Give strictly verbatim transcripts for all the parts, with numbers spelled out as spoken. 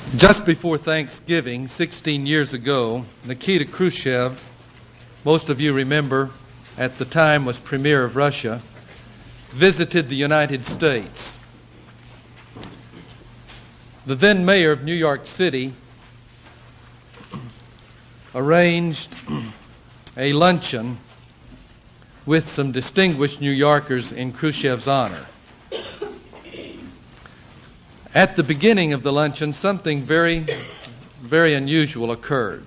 Just before Thanksgiving, sixteen years ago, Nikita Khrushchev, most of you remember, at the time was Premier of Russia, visited the United States. The then mayor of New York City arranged a luncheon with some distinguished New Yorkers in Khrushchev's honor. At the beginning of the luncheon, something very, very unusual occurred.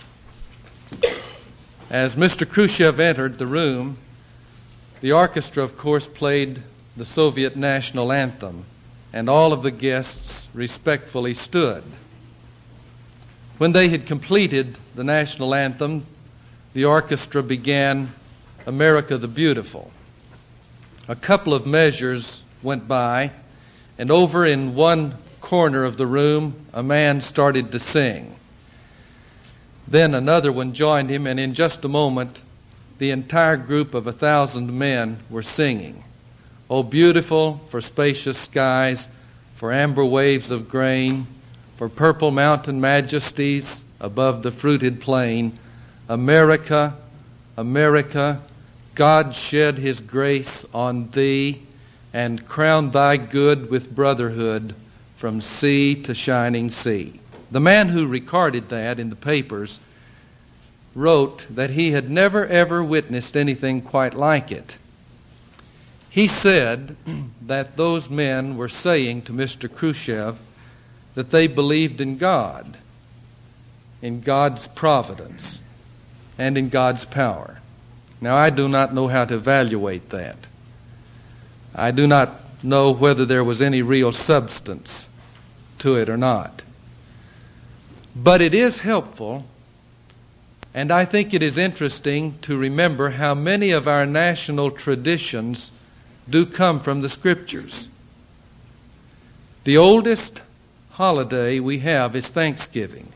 As Mister Khrushchev entered the room, the orchestra, of course, played the Soviet national anthem, and all of the guests respectfully stood. When they had completed the national anthem, the orchestra began America the Beautiful. A couple of measures went by, and over in one corner of the room, a man started to sing. Then another one joined him, and in just a moment, the entire group of a thousand men were singing, "Oh, beautiful for spacious skies, for amber waves of grain, for purple mountain majesties above the fruited plain, America, America, God shed His grace on thee, and crown thy good with brotherhood from sea to shining sea." The man who recorded that in the papers wrote that he had never ever witnessed anything quite like it. He said that those men were saying to Mister Khrushchev that they believed in God, in God's providence, and in God's power. Now, I do not know how to evaluate that. I do not know whether there was any real substance to it or not. But it is helpful, and I think it is interesting to remember how many of our national traditions do come from the Scriptures. The oldest holiday we have is Thanksgiving.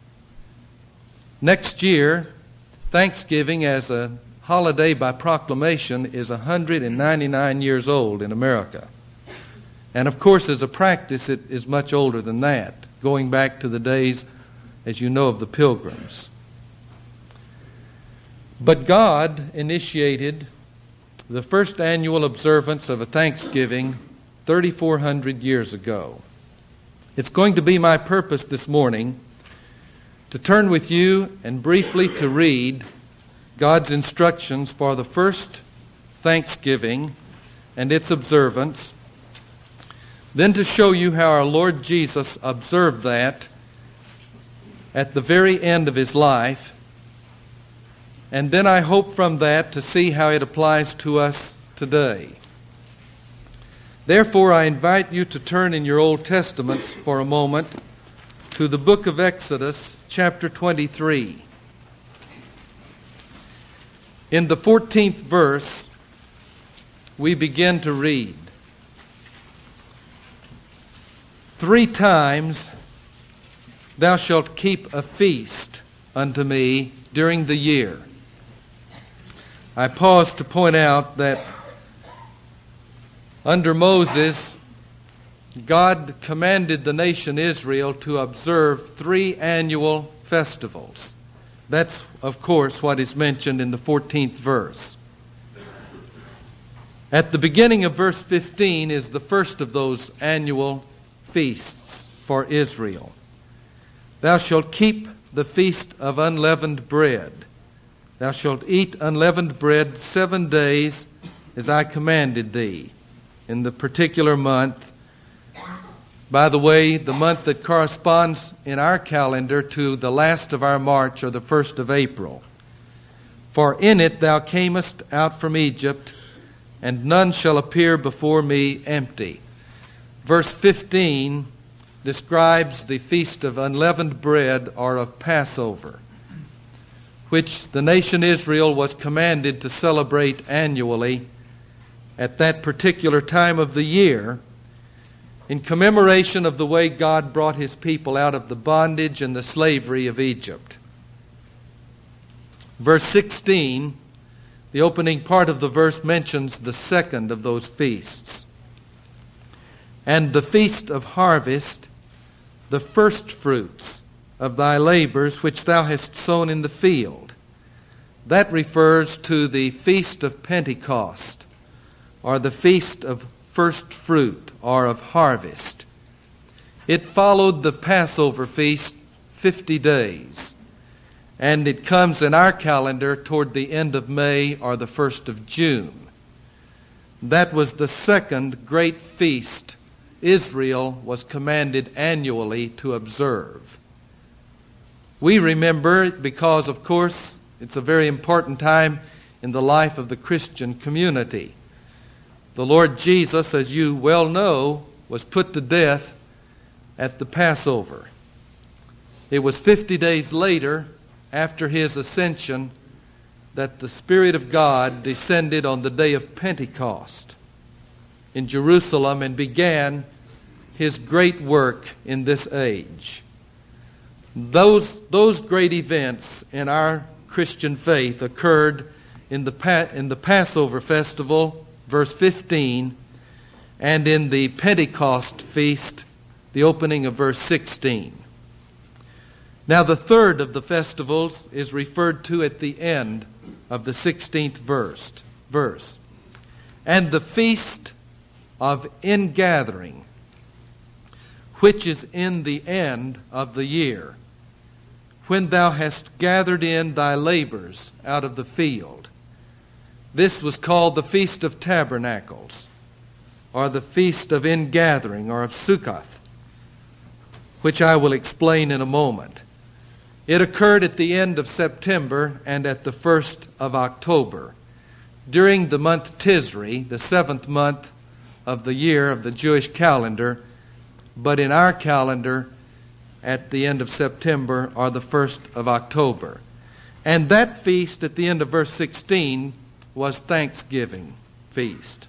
Next year, Thanksgiving as a holiday by proclamation is one hundred ninety-nine years old in America. And of course, as a practice, it is much older than that, going back to the days, as you know, of the Pilgrims. But God initiated the first annual observance of a Thanksgiving thirty-four hundred years ago. It's going to be my purpose this morning to turn with you and briefly to read God's instructions for the first Thanksgiving and its observance, then to show you how our Lord Jesus observed that at the very end of His life, and then I hope from that to see how it applies to us today. Therefore, I invite you to turn in your Old Testaments for a moment to the book of Exodus, chapter twenty-three. In the fourteenth verse, we begin to read, "Three times thou shalt keep a feast unto me during the year." I pause to point out that under Moses, God commanded the nation Israel to observe three annual festivals. That's, of course, what is mentioned in the fourteenth verse. At the beginning of verse fifteen is the first of those annual feasts for Israel. "Thou shalt keep the feast of unleavened bread. Thou shalt eat unleavened bread seven days as I commanded thee," in the particular month. By the way, the month that corresponds in our calendar to the last of our March, or the first of April. "For in it thou camest out from Egypt, and none shall appear before me empty." Verse fifteen describes the feast of unleavened bread, or of Passover, which the nation Israel was commanded to celebrate annually at that particular time of the year, in commemoration of the way God brought His people out of the bondage and the slavery of Egypt. Verse sixteen, the opening part of the verse, mentions the second of those feasts. "And the feast of harvest the first fruits of thy labors which thou hast sown in the field. That refers to the Feast of Pentecost, or the Feast of First Fruit, or of Harvest. It followed the Passover feast fifty days, and it comes in our calendar toward the end of May or the first of June. That was the second great feast Israel was commanded annually to observe. We remember it because, of course, it's a very important time in the life of the Christian community. The Lord Jesus, as you well know, was put to death at the Passover. It was fifty days later, after his ascension, that the Spirit of God descended on the day of Pentecost in Jerusalem and began his great work in this age. Those, those great events in our Christian faith occurred in the, pa- in the Passover festival, verse fifteen, and in the Pentecost feast, the opening of verse sixteen. Now the third of the festivals is referred to at the end of the sixteenth verse. verse. And the feast of ingathering, which is in the end of the year, when thou hast gathered in thy labors out of the field. This was called the Feast of Tabernacles, or the Feast of Ingathering, or of Sukkoth, which I will explain in a moment. It occurred at the end of September and at the first of October, during the month Tisri, the seventh month of the year of the Jewish calendar, but in our calendar at the end of September or the first of October. And that feast at the end of verse sixteen was Thanksgiving feast.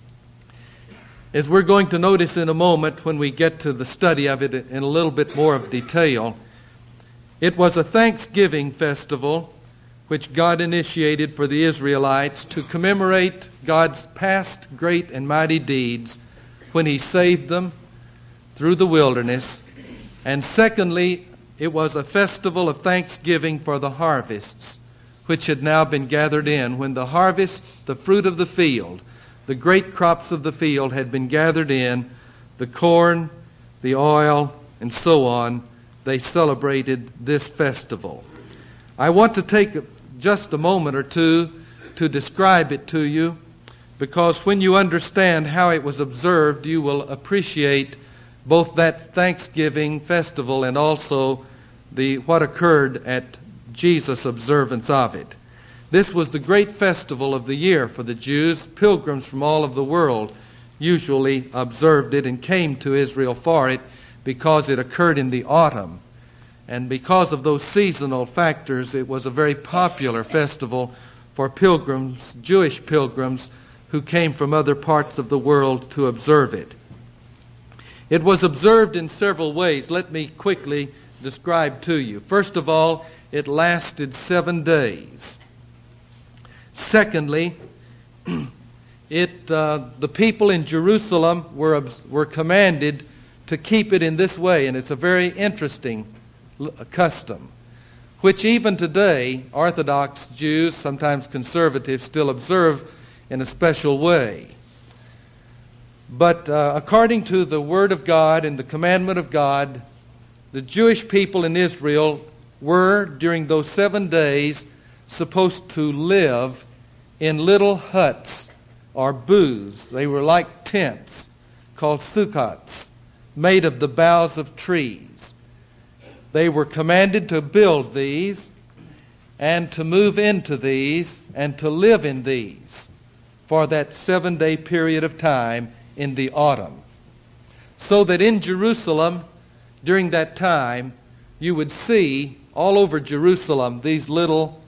As we're going to notice in a moment when we get to the study of it in a little bit more of detail, it was a Thanksgiving festival which God initiated for the Israelites to commemorate God's past great and mighty deeds when He saved them through the wilderness. And secondly, it was a festival of thanksgiving for the harvests which had now been gathered in. When the harvest, the fruit of the field, the great crops of the field had been gathered in, the corn, the oil, and so on, they celebrated this festival. I want to take just a moment or two to describe it to you, because when you understand how it was observed, you will appreciate both that Thanksgiving festival and also the what occurred at Jesus' observance of it. This was the great festival of the year for the Jews. Pilgrims from all of the world usually observed it and came to Israel for it because it occurred in the autumn. And because of those seasonal factors, it was a very popular festival for pilgrims, Jewish pilgrims, who came from other parts of the world to observe it. It was observed in several ways. Let me quickly describe to you. First of all, it lasted seven days. Secondly, it uh, the people in Jerusalem were were commanded to keep it in this way, and it's a very interesting custom, which even today Orthodox Jews, sometimes conservatives, still observe in a special way. But uh, according to the Word of God and the commandment of God, the Jewish people in Israel were, during those seven days, supposed to live in little huts or booths. They were like tents called sukkots, made of the boughs of trees. They were commanded to build these and to move into these and to live in these for that seven-day period of time in the autumn. So that in Jerusalem, during that time, you would see all over Jerusalem these little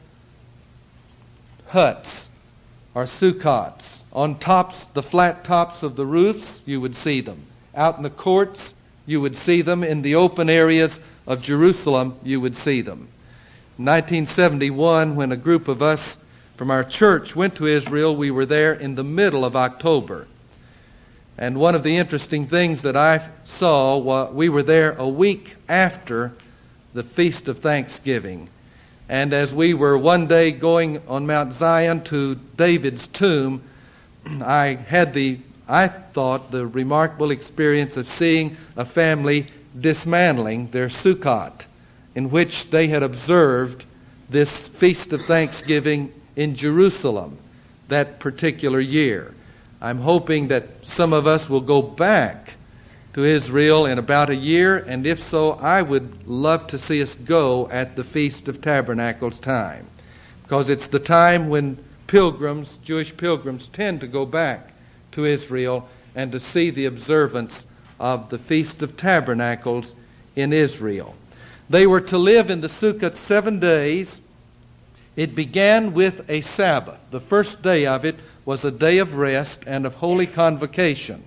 huts or sukkots. On tops, the flat tops of the roofs, you would see them. Out in the courts, you would see them. In the open areas of Jerusalem, you would see them. In nineteen seventy-one, when a group of us from our church went to Israel, we were there in the middle of October. And one of the interesting things that I saw, was we were there a week after the Feast of Thanksgiving. And as we were one day going on Mount Zion to David's tomb, I had the, I thought, the remarkable experience of seeing a family dismantling their Sukkot, in which they had observed this Feast of Thanksgiving in Jerusalem that particular year. I'm hoping that some of us will go back to Israel in about a year, and if so, I would love to see us go at the Feast of Tabernacles time, because it's the time when pilgrims, Jewish pilgrims, tend to go back to Israel and to see the observance of the Feast of Tabernacles in Israel. They were to live in the Sukkot seven days. It began with a Sabbath. The first day of it was a day of rest and of holy convocation.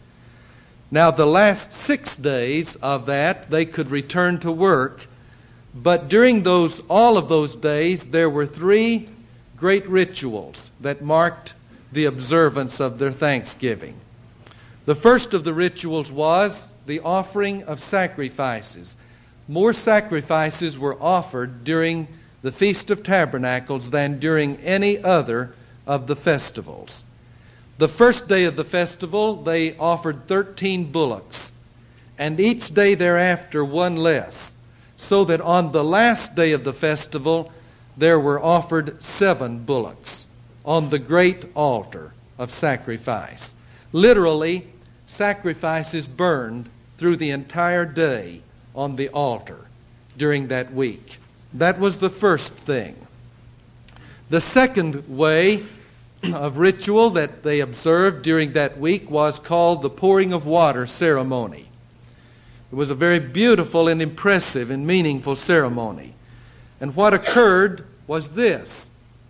Now, the last six days of that, they could return to work, but during those, all of those days, there were three great rituals that marked the observance of their Thanksgiving. The first of the rituals was the offering of sacrifices. More sacrifices were offered during the Feast of Tabernacles than during any other of the festivals. The first day of the festival, they offered thirteen bullocks, and each day thereafter one less, so that on the last day of the festival, there were offered seven bullocks on the great altar of sacrifice. Literally, sacrifices burned through the entire day on the altar during that week. That was the first thing. The second way of ritual that they observed during that week was called the pouring of water ceremony. It was a very beautiful and impressive and meaningful ceremony. And what occurred was this.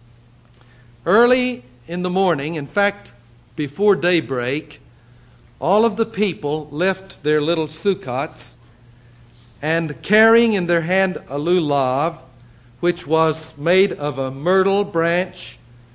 Early in the morning, in fact, before daybreak, all of the people left their little sukkots, and carrying in their hand a lulav, which was made of a myrtle branch,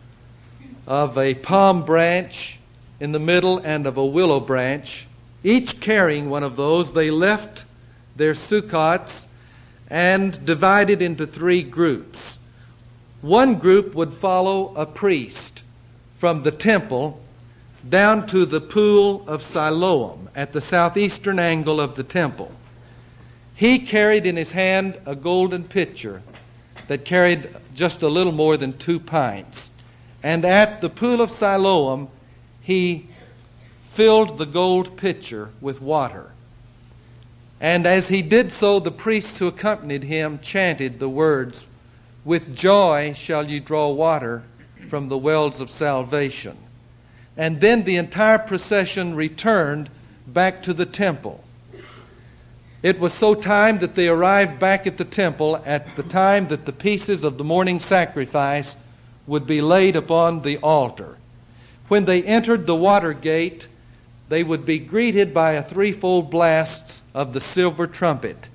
of a palm branch in the middle, and of a willow branch, each carrying one of those, they left their sukkots and divided into three groups. One group would follow a priest from the temple down to the pool of Siloam at the southeastern angle of the temple. He carried in his hand a golden pitcher that carried just a little more than two pints. And at the pool of Siloam, he filled the gold pitcher with water. And as he did so, the priests who accompanied him chanted the words, "With joy shall you draw water from the wells of salvation." And then the entire procession returned back to the temple. It was so timed that they arrived back at the temple at the time that the pieces of the morning sacrifice would be laid upon the altar. When they entered the water gate, they would be greeted by a threefold blast of the silver trumpet.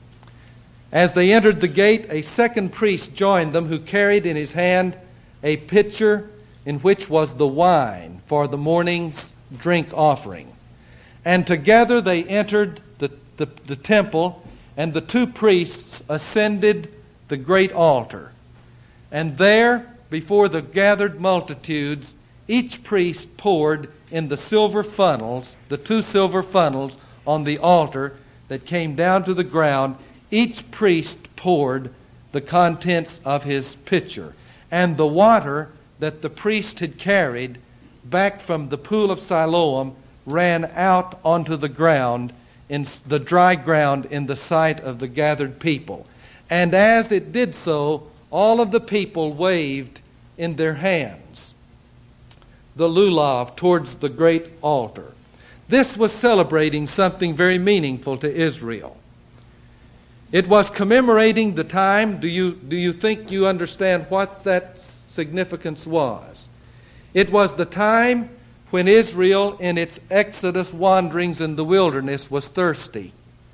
As they entered the gate, a second priest joined them, who carried in his hand a pitcher in which was the wine for the morning's drink offering. And together they entered the, the, the temple, and the two priests ascended the great altar. And there, before the gathered multitudes, each priest poured in the silver funnels, the two silver funnels on the altar that came down to the ground, each priest poured the contents of his pitcher. And the water that the priest had carried back from the pool of Siloam ran out onto the ground, in the dry ground in the sight of the gathered people. And as it did so, all of the people waved in their hands the lulav towards the great altar. This was celebrating something very meaningful to Israel. It was commemorating the time. Do you, do you think you understand what that significance was? It was the time when Israel, in its exodus wanderings in the wilderness, was thirsty.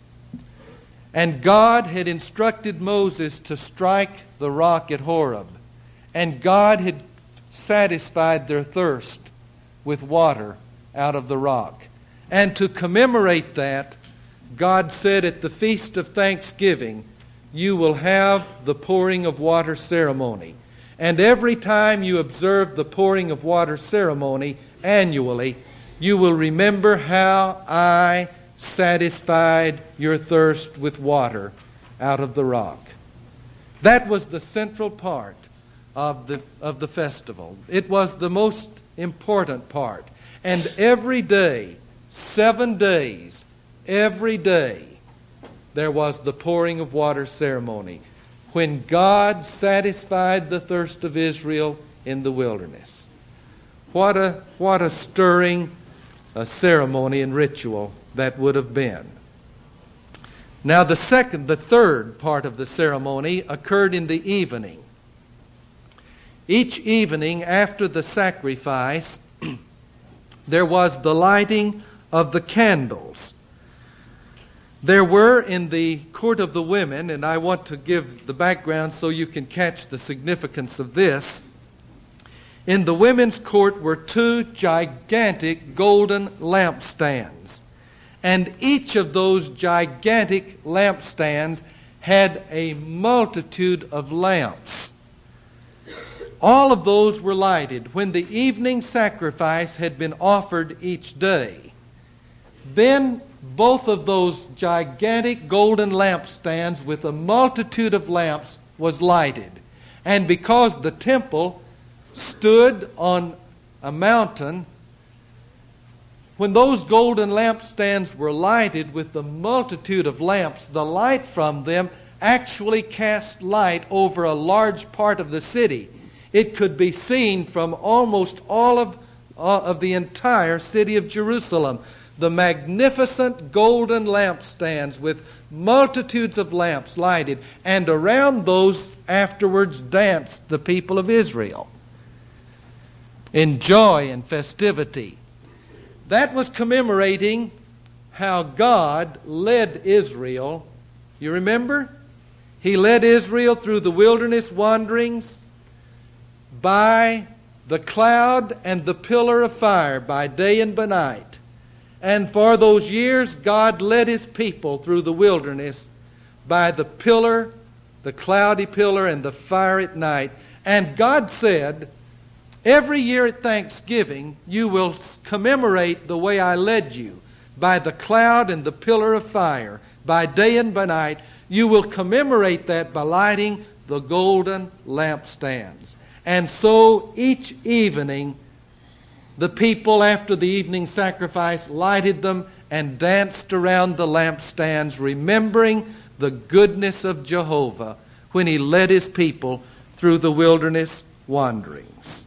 And God had instructed Moses to strike the rock at Horeb. And God had satisfied their thirst with water out of the rock. And to commemorate that, God said at the Feast of Thanksgiving, you will have the pouring of water ceremony. And every time you observe the pouring of water ceremony annually, you will remember how I satisfied your thirst with water out of the rock. That was the central part of the, of the festival. It was the most important part. And every day, seven days, every day, there was the pouring of water ceremony when God satisfied the thirst of Israel in the wilderness. What a, what a stirring a ceremony and ritual that would have been. Now the second, the third part of the ceremony occurred in the evening. Each evening after the sacrifice, there was the lighting of the candles. There were in the court of the women, and I want to give the background so you can catch the significance of this. In the women's court were two gigantic golden lampstands. And each of those gigantic lampstands had a multitude of lamps. All of those were lighted when the evening sacrifice had been offered each day. Then both of those gigantic golden lampstands with a multitude of lamps was lighted. And because the temple stood on a mountain, when those golden lampstands were lighted with the multitude of lamps, the light from them actually cast light over a large part of the city. It could be seen from almost all of, uh, of the entire city of Jerusalem. The magnificent golden lampstands with multitudes of lamps lighted, and around those afterwards danced the people of Israel in joy and festivity. That was commemorating how God led Israel. You remember? He led Israel through the wilderness wanderings by the cloud and the pillar of fire by day and by night. And for those years, God led His people through the wilderness by the pillar, the cloudy pillar, and the fire at night. And God said, every year at Thanksgiving, you will commemorate the way I led you by the cloud and the pillar of fire, by day and by night. You will commemorate that by lighting the golden lampstands. And so each evening, the people after the evening sacrifice lighted them and danced around the lampstands, remembering the goodness of Jehovah when He led His people through the wilderness wanderings.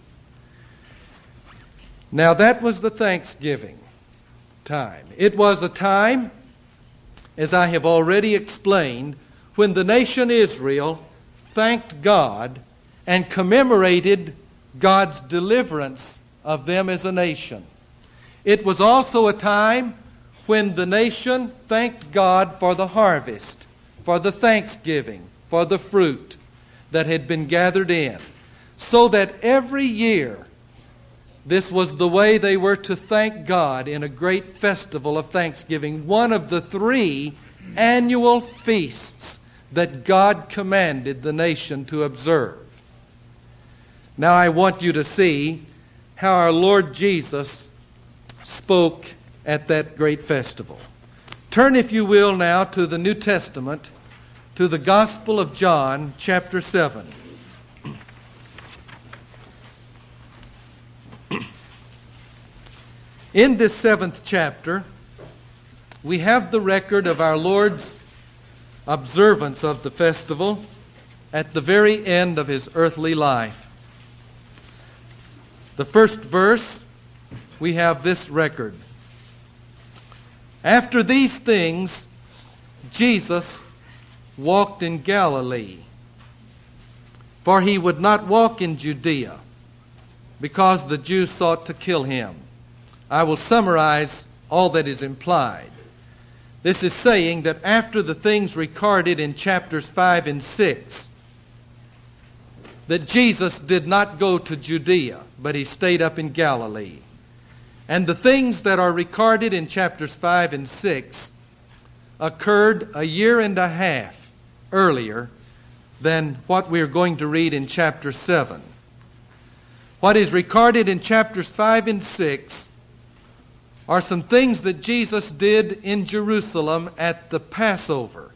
Now that was the Thanksgiving time. It was a time, as I have already explained, when the nation Israel thanked God and commemorated God's deliverance of them as a nation. It was also a time when the nation thanked God for the harvest, for the thanksgiving, for the fruit that had been gathered in, so that every year this was the way they were to thank God in a great festival of thanksgiving, one of the three annual feasts that God commanded the nation to observe. Now I want you to see how our Lord Jesus spoke at that great festival. Turn, if you will, now to the New Testament, to the Gospel of John, chapter seven. In this seventh chapter, we have the record of our Lord's observance of the festival at the very end of His earthly life. The first verse, we have this record. After these things, Jesus walked in Galilee, for He would not walk in Judea, because the Jews sought to kill Him. I will summarize all that is implied. This is saying that after the things recorded in chapters five and six, that Jesus did not go to Judea, but He stayed up in Galilee. And the things that are recorded in chapters five and six occurred a year and a half earlier than what we are going to read in chapter seven. What is recorded in chapters five and six are some things that Jesus did in Jerusalem at the Passover,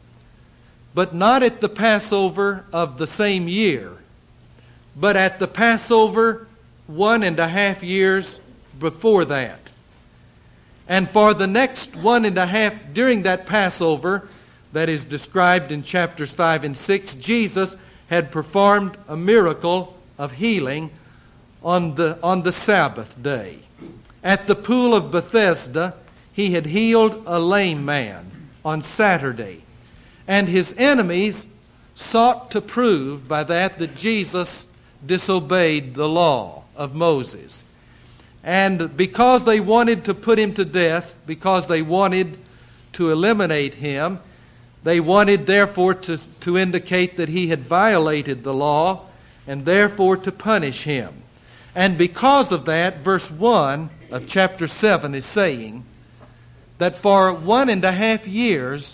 but not at the Passover of the same year, but at the Passover one and a half years before that. And for the next one and a half, during that Passover that is described in chapters five and six, Jesus had performed a miracle of healing on the, on the Sabbath day. At the pool of Bethesda, he had healed a lame man on Saturday. And his enemies sought to prove by that that Jesus disobeyed the law of Moses. And because they wanted to put him to death, because they wanted to eliminate him, they wanted therefore to, to indicate that he had violated the law and therefore to punish him. And because of that, verse one of chapter seven is saying that for one and a half years,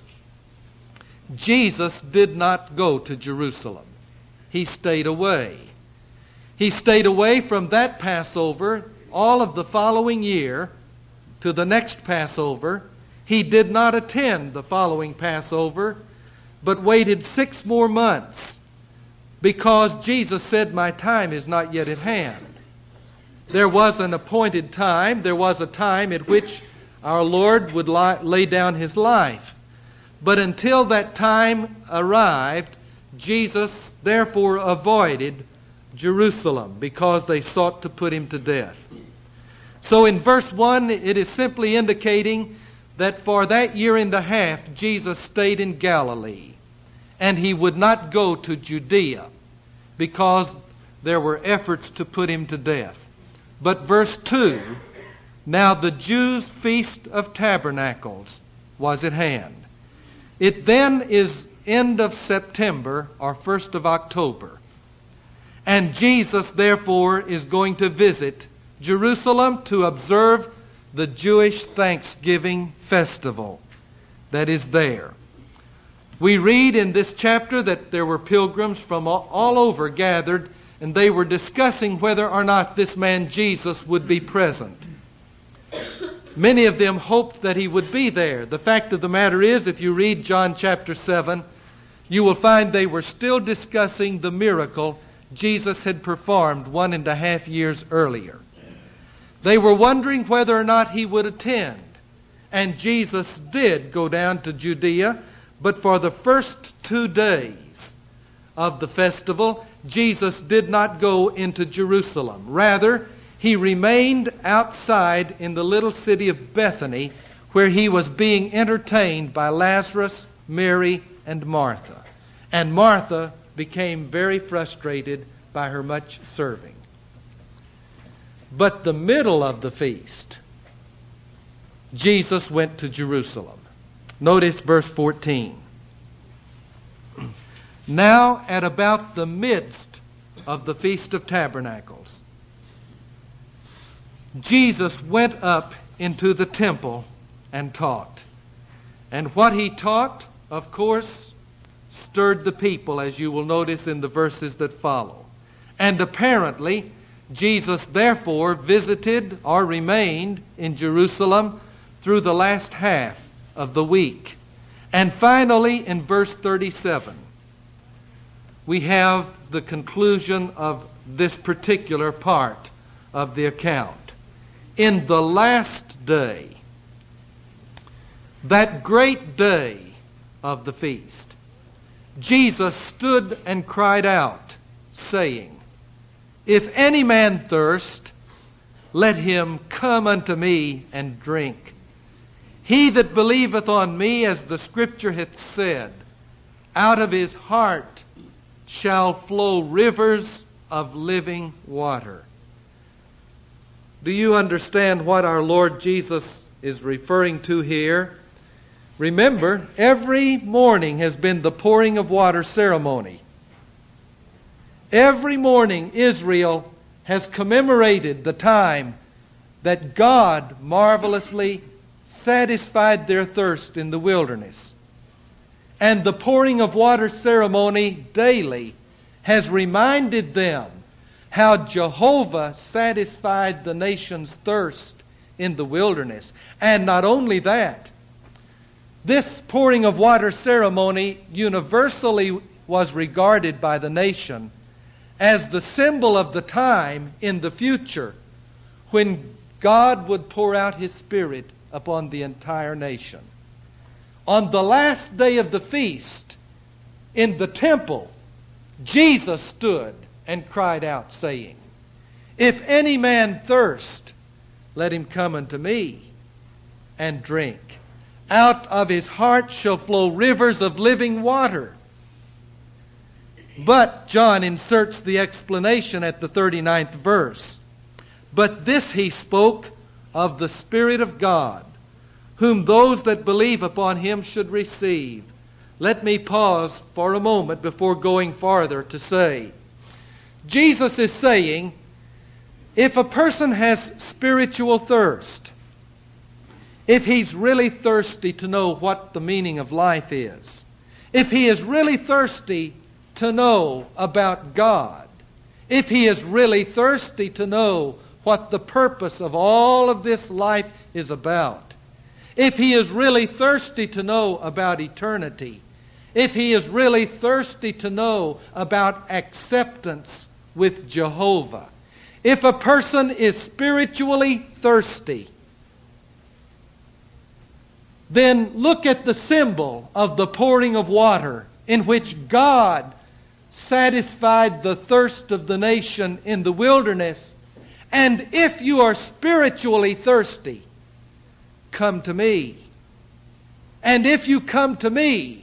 Jesus did not go to Jerusalem. He stayed away. He stayed away from that Passover all of the following year to the next Passover. He did not attend the following Passover, but waited six more months because Jesus said, "My time is not yet at hand." There was an appointed time. There was a time at which our Lord would lie, lay down His life. But until that time arrived, Jesus therefore avoided Jerusalem because they sought to put Him to death. So in verse one, it is simply indicating that for that year and a half, Jesus stayed in Galilee, and He would not go to Judea because there were efforts to put Him to death. But verse two, now the Jews' feast of tabernacles was at hand. It then is end of September or first of October. And Jesus, therefore, is going to visit Jerusalem to observe the Jewish Thanksgiving festival that is there. We read in this chapter that there were pilgrims from all, all over gathered, and they were discussing whether or not this man Jesus would be present. Many of them hoped that he would be there. The fact of the matter is, if you read John chapter seven, you will find they were still discussing the miracle Jesus had performed one and a half years earlier. They were wondering whether or not he would attend. And Jesus did go down to Judea, but for the first two days of the festival, Jesus did not go into Jerusalem. Rather, He remained outside in the little city of Bethany, where He was being entertained by Lazarus, Mary, and Martha. And Martha became very frustrated by her much serving. But the middle of the feast, Jesus went to Jerusalem. Notice verse fourteen. Now at about the midst of the Feast of Tabernacles, Jesus went up into the temple and taught. And what He taught, of course, stirred the people, as you will notice in the verses that follow. And apparently, Jesus therefore visited or remained in Jerusalem through the last half of the week. And finally, in verse thirty-seven, we have the conclusion of this particular part of the account. In the last day, that great day of the feast, Jesus stood and cried out, saying, "If any man thirst, let him come unto me and drink. He that believeth on me, as the Scripture hath said, out of his heart shall flow rivers of living water." Do you understand what our Lord Jesus is referring to here? Remember, every morning has been the pouring of water ceremony. Every morning Israel has commemorated the time that God marvelously satisfied their thirst in the wilderness. And the pouring of water ceremony daily has reminded them how Jehovah satisfied the nation's thirst in the wilderness. And not only that, this pouring of water ceremony universally was regarded by the nation as the symbol of the time in the future when God would pour out His Spirit upon the entire nation. On the last day of the feast, in the temple, Jesus stood and cried out, saying, "If any man thirst, let him come unto me and drink. Out of his heart shall flow rivers of living water." But John inserts the explanation at the thirty-ninth verse. "But this he spoke of the Spirit of God, whom those that believe upon Him should receive." Let me pause for a moment before going farther to say, Jesus is saying, if a person has spiritual thirst, if he's really thirsty to know what the meaning of life is, if he is really thirsty to know about God, if he is really thirsty to know what the purpose of all of this life is about, if he is really thirsty to know about eternity, if he is really thirsty to know about acceptance with Jehovah, if a person is spiritually thirsty, then look at the symbol of the pouring of water in which God satisfied the thirst of the nation in the wilderness. And if you are spiritually thirsty, come to me. And if you come to me,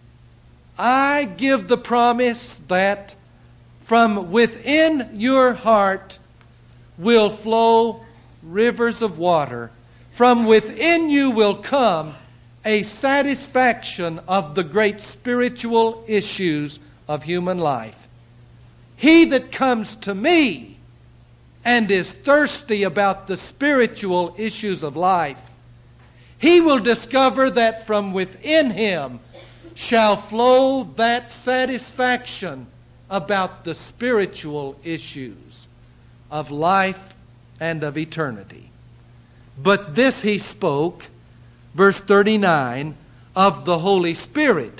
I give the promise that from within your heart will flow rivers of water. From within you will come a satisfaction of the great spiritual issues of human life. He that comes to me and is thirsty about the spiritual issues of life, he will discover that from within him shall flow that satisfaction about the spiritual issues of life and of eternity. But this he spoke, verse thirty-nine, of the Holy Spirit.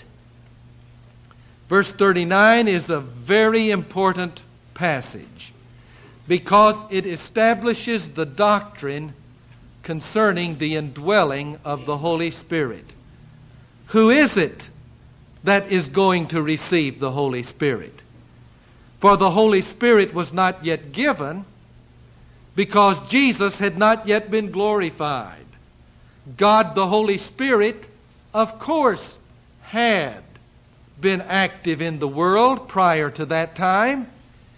Verse thirty-nine is a very important passage because it establishes the doctrine concerning the indwelling of the Holy Spirit. Who is it that is going to receive the Holy Spirit? For the Holy Spirit was not yet given because Jesus had not yet been glorified. God the Holy Spirit, of course, had been active in the world prior to that time.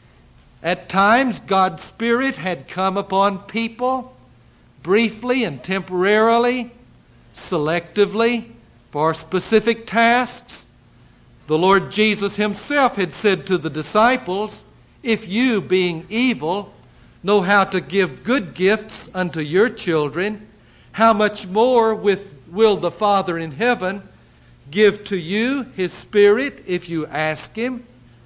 At times, God's Spirit had come upon people briefly and temporarily, selectively, for specific tasks. The Lord Jesus Himself had said to the disciples, "If you, being evil, know how to give good gifts unto your children, how much more with, will the Father in heaven give to you His Spirit if you ask Him?"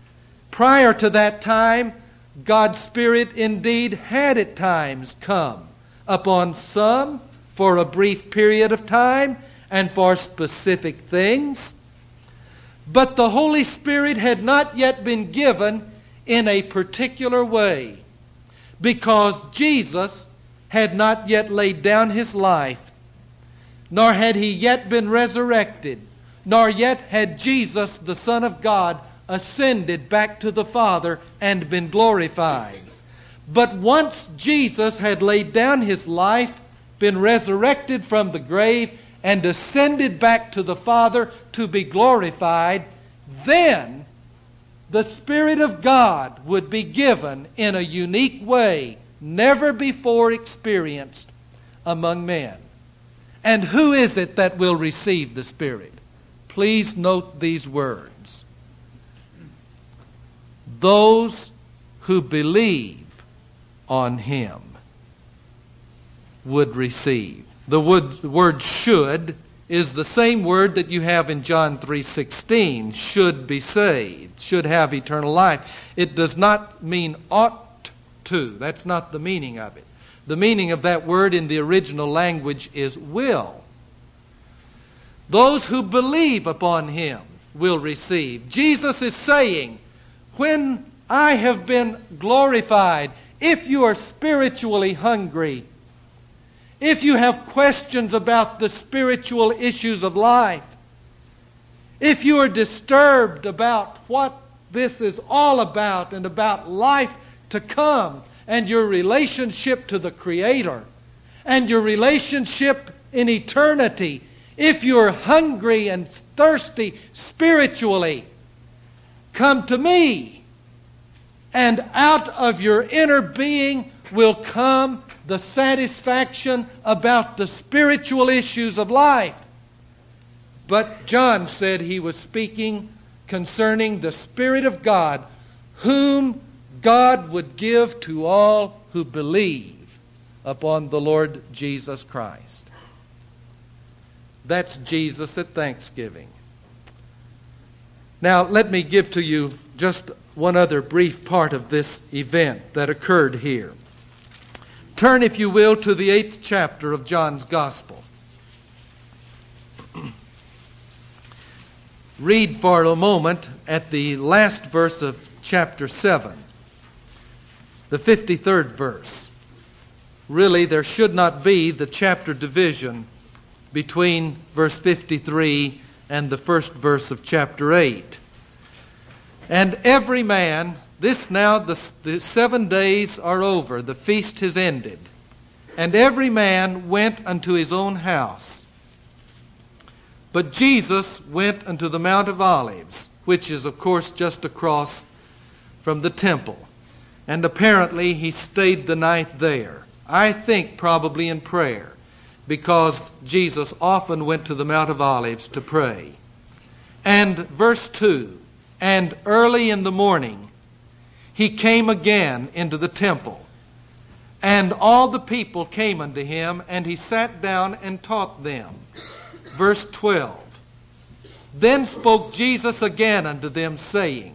Prior to that time, God's Spirit indeed had at times come upon some for a brief period of time and for specific things. But the Holy Spirit had not yet been given in a particular way because Jesus had not yet laid down His life, nor had He yet been resurrected, nor yet had Jesus, the Son of God, ascended back to the Father and been glorified. But once Jesus had laid down His life, been resurrected from the grave, and ascended back to the Father to be glorified, then the Spirit of God would be given in a unique way, never before experienced among men. And who is it that will receive the Spirit? Please note these words. Those who believe on Him. would receive. The word should is the same word that you have in John three sixteen, should be saved, should have eternal life. It does not mean ought to. That's not the meaning of it. The meaning of that word in the original language is will. Those who believe upon Him will receive. Jesus is saying, when I have been glorified, if you are spiritually hungry, if you have questions about the spiritual issues of life, if you are disturbed about what this is all about and about life to come and your relationship to the Creator and your relationship in eternity, if you're hungry and thirsty spiritually, come to me, and out of your inner being will come the satisfaction about the spiritual issues of life. But John said he was speaking concerning the Spirit of God, whom God would give to all who believe upon the Lord Jesus Christ. That's Jesus at Thanksgiving. Now, let me give to you just one other brief part of this event that occurred here. Turn, if you will, to the eighth chapter of John's Gospel. Read for a moment at the last verse of chapter seven, the fifty-third verse. Really, there should not be the chapter division between verse fifty-three and the first verse of chapter eight. And every man, this now, the, the seven days are over, the feast has ended, and every man went unto his own house. But Jesus went unto the Mount of Olives, which is, of course, just across from the temple. And apparently he stayed the night there. I think probably in prayer, because Jesus often went to the Mount of Olives to pray. And verse two, and early in the morning he came again into the temple, and all the people came unto him, and he sat down and taught them. Verse twelve, then spoke Jesus again unto them, saying,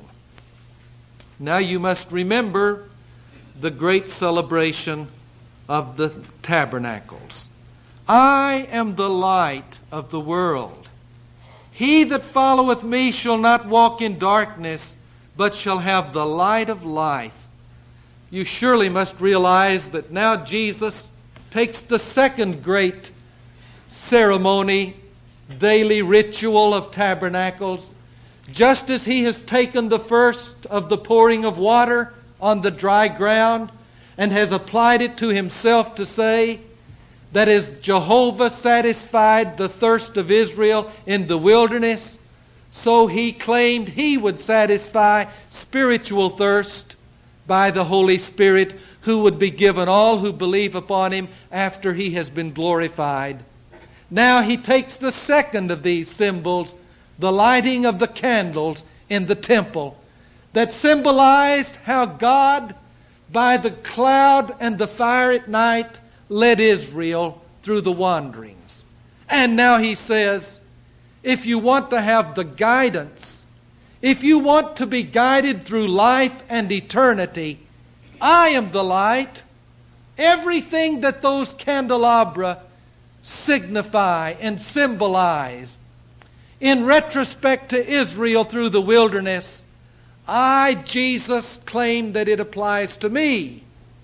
now you must remember the great celebration of the tabernacles. I am the light of the world. He that followeth me shall not walk in darkness, but shall have the light of life. You surely must realize that now Jesus takes the second great ceremony, daily ritual of tabernacles, just as he has taken the first of the pouring of water on the dry ground and has applied it to himself to say that as Jehovah satisfied the thirst of Israel in the wilderness, so he claimed he would satisfy spiritual thirst by the Holy Spirit, who would be given all who believe upon him after he has been glorified. Now he takes the second of these symbols, the lighting of the candles in the temple, that symbolized how God, by the cloud and the fire at night, led Israel through the wanderings. And now he says, if you want to have the guidance, if you want to be guided through life and eternity, I am the light. Everything that those candelabra signify and symbolize in retrospect to Israel through the wilderness, I, Jesus, claim that it applies to me.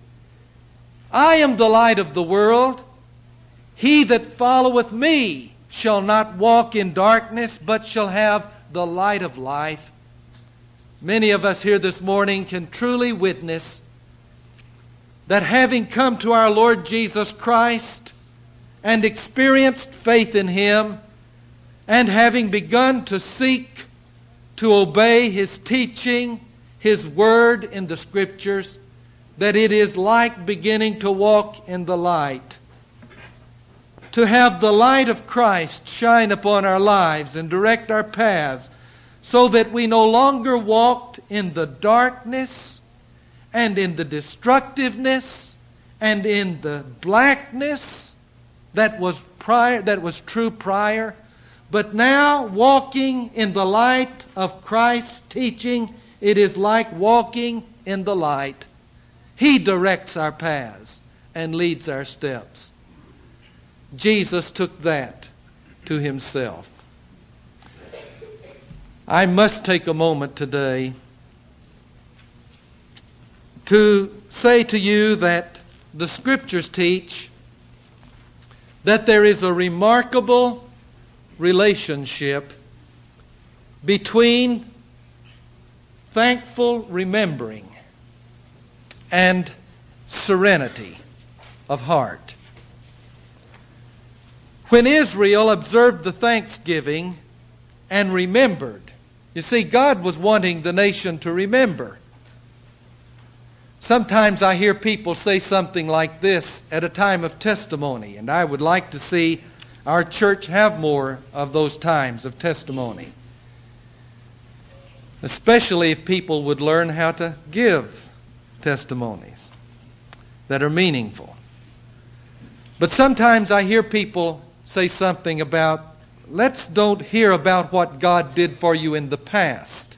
I am the light of the world. He that followeth me shall not walk in darkness, but shall have the light of life. Many of us here this morning can truly witness that having come to our Lord Jesus Christ and experienced faith in Him, and having begun to seek to obey His teaching, His Word in the Scriptures, that it is like beginning to walk in the light. To have the light of Christ shine upon our lives and direct our paths, so that we no longer walked in the darkness and in the destructiveness and in the blackness that was prior, that was true prior, but now walking in the light of Christ's teaching, it is like walking in the light. He directs our paths and leads our steps. Jesus took that to Himself. I must take a moment today to say to you that the Scriptures teach that there is a remarkable relationship between thankful remembering and serenity of heart. When Israel observed the thanksgiving and remembered, you see, God was wanting the nation to remember. Sometimes I hear people say something like this at a time of testimony, and I would like to see our church have more of those times of testimony. Especially if people would learn how to give testimonies that are meaningful. But sometimes I hear people say something about, let's don't hear about what God did for you in the past.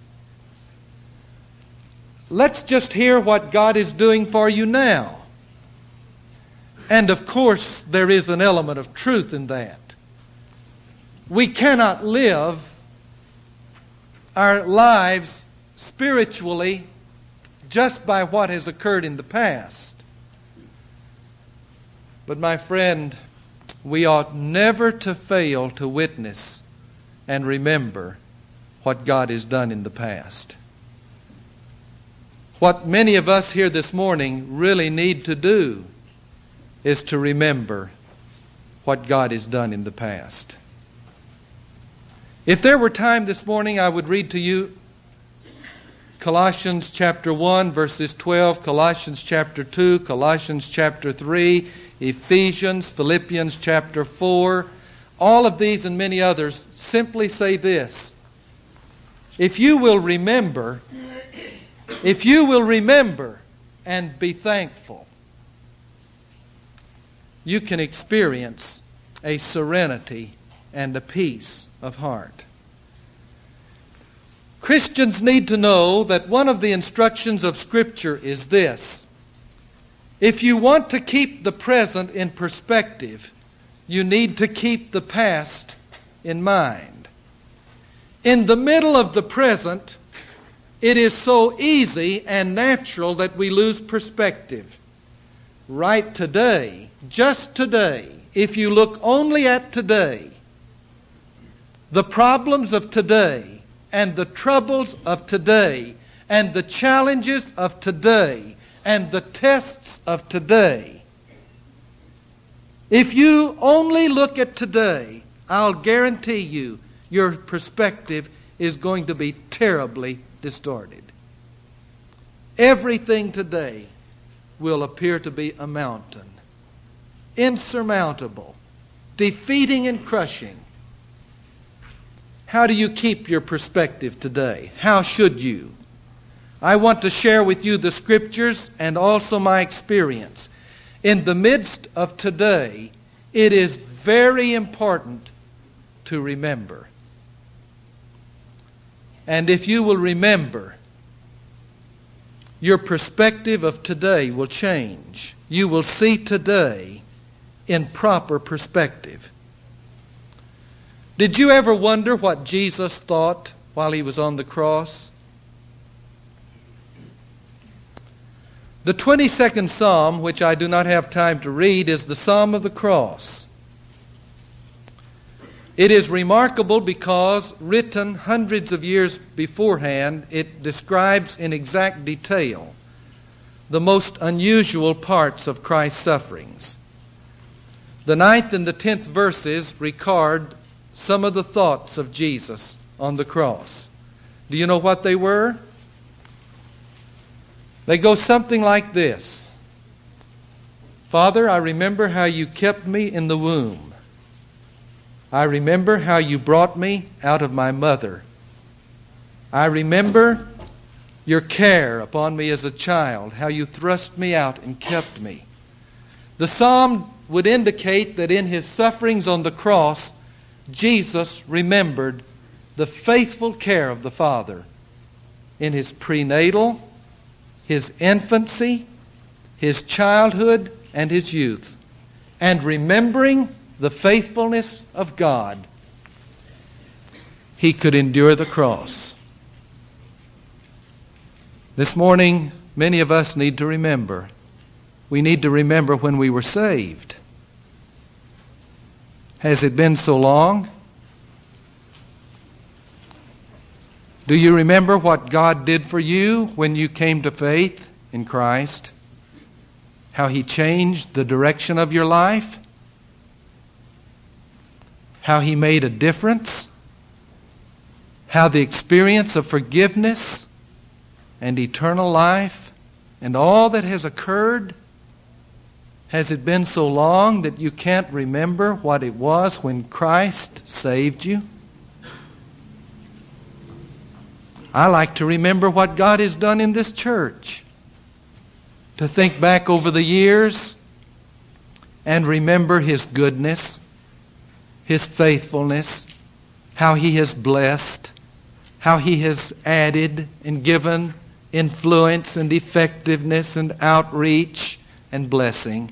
Let's just hear what God is doing for you now. And of course, there is an element of truth in that. We cannot live our lives spiritually just by what has occurred in the past. But my friend, we ought never to fail to witness and remember what God has done in the past. What many of us here this morning really need to do is to remember what God has done in the past. If there were time this morning, I would read to you Colossians chapter one, verses twelve, Colossians chapter two, Colossians chapter three, Ephesians, Philippians chapter four. All of these and many others simply say this: if you will remember, if you will remember and be thankful, you can experience a serenity and a peace of heart. Christians need to know that one of the instructions of Scripture is this: if you want to keep the present in perspective, you need to keep the past in mind. In the middle of the present, it is so easy and natural that we lose perspective. Right today, just today, if you look only at today, the problems of today, and the troubles of today, and the challenges of today, and the tests of today. If you only look at today, I'll guarantee you your perspective is going to be terribly distorted. Everything today will appear to be a mountain, insurmountable, defeating and crushing. How do you keep your perspective today? How should you? I want to share with you the Scriptures and also my experience. In the midst of today, it is very important to remember. And if you will remember, your perspective of today will change. You will see today in proper perspective. Did you ever wonder what Jesus thought while He was on the cross? The twenty-second Psalm, which I do not have time to read, is the Psalm of the Cross. It is remarkable because, written hundreds of years beforehand, it describes in exact detail the most unusual parts of Christ's sufferings. The ninth and the tenth verses record some of the thoughts of Jesus on the cross. Do you know what they were? They go something like this: Father, I remember how you kept me in the womb. I remember how you brought me out of my mother. I remember your care upon me as a child, how you thrust me out and kept me. The psalm would indicate that in his sufferings on the cross, Jesus remembered the faithful care of the Father in his prenatal, his infancy, his childhood, and his youth. And remembering the faithfulness of God, he could endure the cross. This morning, many of us need to remember. We need to remember when we were saved. Has it been so long? Do you remember what God did for you when you came to faith in Christ? How He changed the direction of your life? How He made a difference? How the experience of forgiveness and eternal life and all that has occurred, has it been so long that you can't remember what it was when Christ saved you? I like to remember what God has done in this church. To think back over the years and remember His goodness, His faithfulness, how He has blessed, how He has added and given influence and effectiveness and outreach and blessing.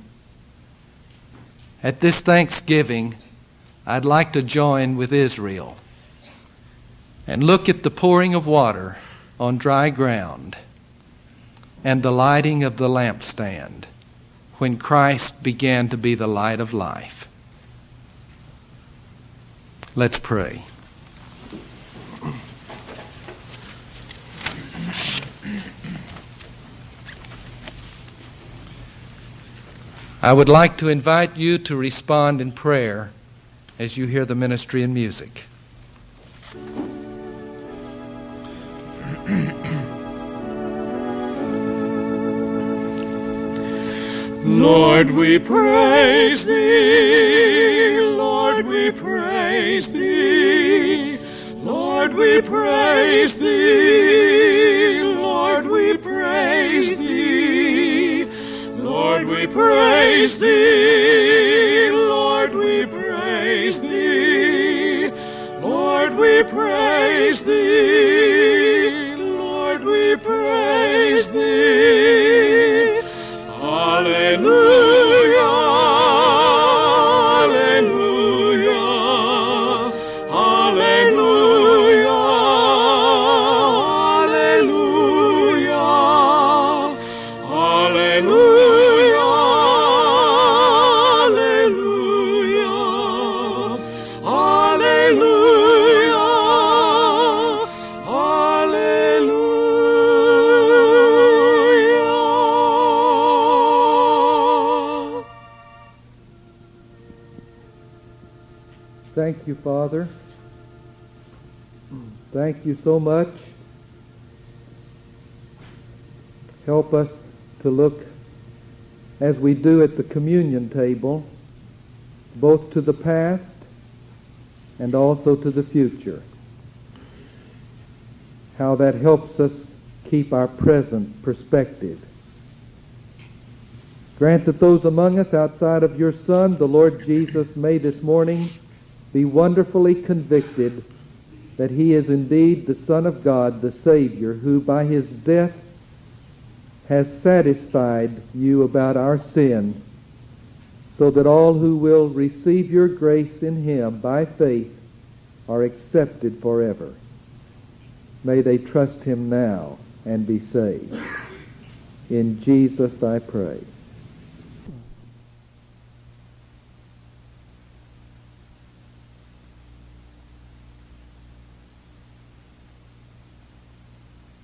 At this Thanksgiving, I'd like to join with Israel and look at the pouring of water on dry ground and the lighting of the lampstand when Christ began to be the light of life. Let's pray. I would like to invite you to respond in prayer as you hear the ministry and music. Lord, we praise Thee. Lord, we praise Thee. Lord, we praise Thee. Lord, we praise Thee. Lord, we praise Thee. Lord, we praise Thee. Lord, we praise Thee. Lord, we praise Thee. Hallelujah. Hallelujah. Hallelujah. Hallelujah. Hallelujah. Thank you, Father. Thank you so much. Help us to look, as we do at the communion table, both to the past and also to the future. How that helps us keep our present perspective. Grant that those among us outside of your Son, the Lord Jesus, may this morning be wonderfully convicted that He is indeed the Son of God, the Savior, who by His death has satisfied you about our sin, so that all who will receive your grace in Him by faith are accepted forever. May they trust Him now and be saved. In Jesus I pray.